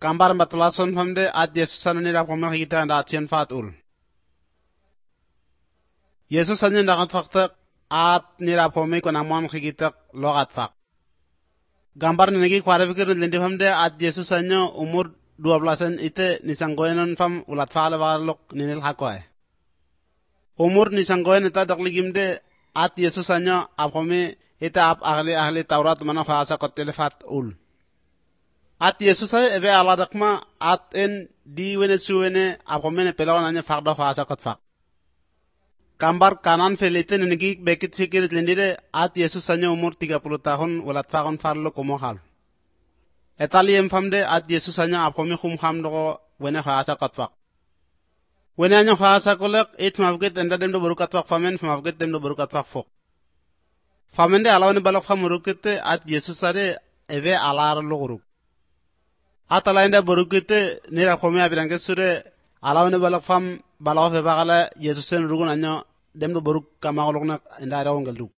Gambar 14 famde at Yesus anu nira poma kita anda atian fatul. Yesus anu ndakat fakta at nira poma ko namon kita logat fak. Gambar nigi kwara fikir lendi famde at Yesus anu umur 12 ite nisanggoyenon fam ulat faala walok ninil hakoy. Umur nisanggoyen ita dakligimde at Yesus anu apome ita ap ahli Taurat mana fasa ko telefat ul. At Yesus ay ebe aladakma at en di wene suwene apomene pelawan anya fakda fasa kot fak. Gambar kanan felite nigi bekit fikirit lendire at Yesus anya umur 30 tahun ulat fakon farlo kumohal. Etali famde at Yesus anya apome khum khamdo wene fasa kot fak. Wene anya fasa kolek it mavget enda demdo burukat fak famen mavget demdo burukat fak fok. Famende alawne balok famurukete at Yesus are ebe alar loguruk. Atalainda borukite nira khome abirange sure alawne balak fam balaw fe bagala Yesusen rugun anyo demdo boruk kama golokna inda rawon galdu.